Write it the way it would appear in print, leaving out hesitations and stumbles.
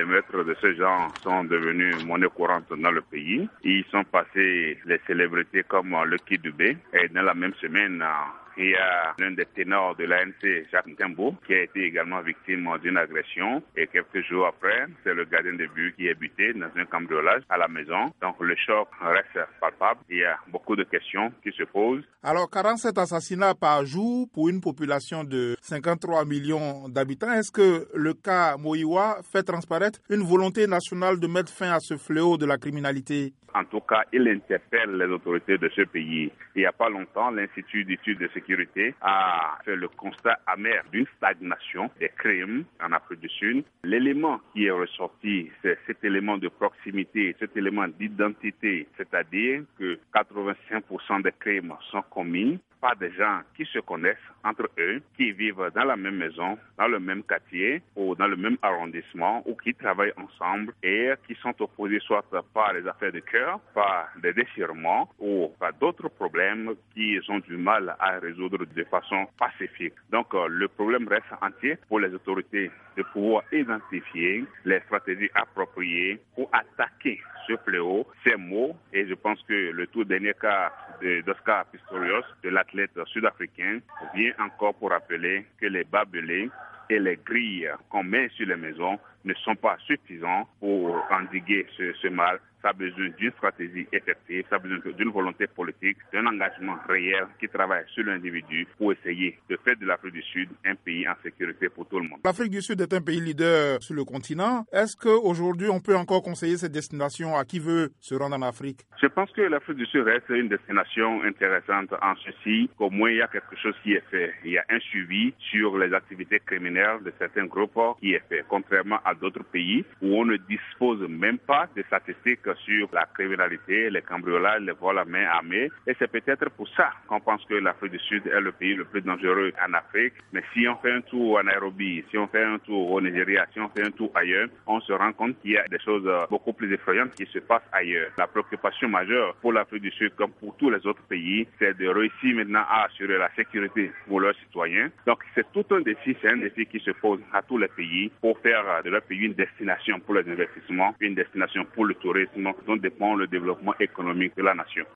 meurtres de ce genre sont devenus monnaie courante dans le pays. Ils sont passés les célébrités comme le Kid Dubé. Et dans la même semaine, il y a l'un des ténors de l'ANC, Jacques Ntembo, qui a été également victime d'une agression. Et quelques jours après, c'est le gardien de but qui est buté dans un cambriolage à la maison. Donc le choc reste palpable. Il y a beaucoup de questions qui se posent. Alors, 47 assassinats par jour pour une population de 53 millions d'habitants. Est-ce que le cas Moïwa fait transparaître une volonté nationale de mettre fin à ce fléau de la criminalité? En tout cas, il interpelle les autorités de ce pays. Il n'y a pas longtemps, l'Institut d'études de sécurité a fait le constat amer d'une stagnation des crimes en Afrique du Sud. L'élément qui est ressorti, c'est cet élément de proximité, cet élément d'identité, c'est-à-dire que 85% des crimes sont commis par des gens qui se connaissent entre eux, qui vivent dans la même maison, dans le même quartier ou dans le même arrondissement ou qui travaillent ensemble et qui sont opposés soit par les affaires de cœur, par des déchirements ou par d'autres problèmes qu'ils ont du mal à résoudre de façon pacifique. Donc le problème reste entier pour les autorités de pouvoir identifier les stratégies appropriées pour attaquer ce fléau, ces mots, et je pense que le tout dernier cas d'Oscar Pistorius, de l'athlète sud-africain, vient encore pour rappeler que les barbelés et les grilles qu'on met sur les maisons ne sont pas suffisants pour endiguer ce mal. Ça a besoin d'une stratégie effective, ça a besoin d'une volonté politique, d'un engagement réel qui travaille sur l'individu pour essayer de faire de l'Afrique du Sud un pays en sécurité pour tout le monde. L'Afrique du Sud est un pays leader sur le continent. Est-ce qu'aujourd'hui, on peut encore conseiller cette destination à qui veut se rendre en Afrique? Je pense que l'Afrique du Sud reste une destination intéressante en ceci qu'au moins il y a quelque chose qui est fait. Il y a un suivi sur les activités criminelles de certains groupes qui est fait, contrairement à d'autres pays où on ne dispose même pas de statistiques sur la criminalité, les cambriolages, les vols à main armée. Et c'est peut-être pour ça qu'on pense que l'Afrique du Sud est le pays le plus dangereux en Afrique. Mais si on fait un tour en Nairobi, si on fait un tour au Nigeria, si on fait un tour ailleurs, on se rend compte qu'il y a des choses beaucoup plus effrayantes qui se passent ailleurs. La préoccupation majeure pour l'Afrique du Sud, comme pour tous les autres pays, c'est de réussir maintenant à assurer la sécurité pour leurs citoyens. Donc c'est tout un défi, c'est un défi qui se pose à tous les pays pour faire de leur pays une destination pour les investissements, une destination pour le tourisme, dont dépend le développement économique de la nation.